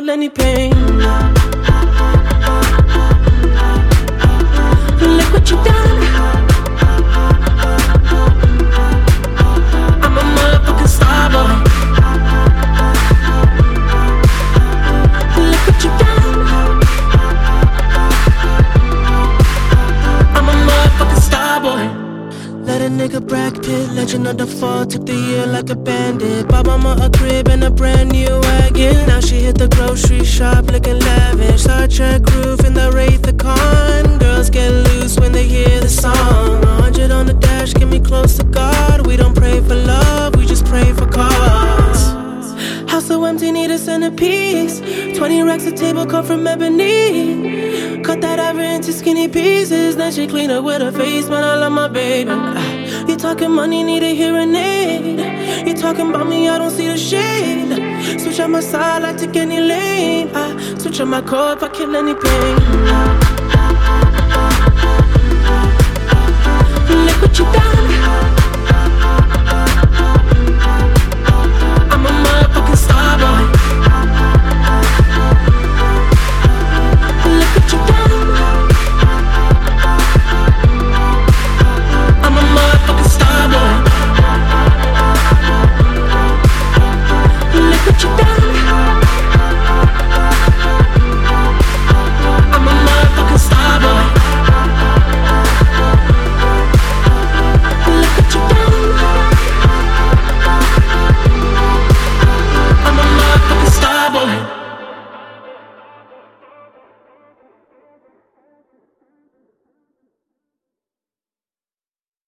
kill any pain. Look what you done. I'm a motherfucking star boy. Look what you done. I'm a motherfucking star boy. Let a nigga Brad Pitt, legend of the fall, took the year like a bandit. Bought mama a crib and a brand new wagon. Now she hit the grocery shop looking lavish. Star Trek roof in the Wraith the Con. Girls get loose when they hear the song. 100 on the dash, get me close to God. We don't pray for love, we just pray for cause. House so empty, need a centerpiece. 20 racks of table come from ebony. Cut that ever into skinny pieces. Then she clean up with her face, man, I love my baby. You talking money, need a hearing aid. You talking about me, I don't see the shade. Switch on my side, I take any lane. I switch on my core if I kill any pain. Look what you done. I'm a motherfucking star boy.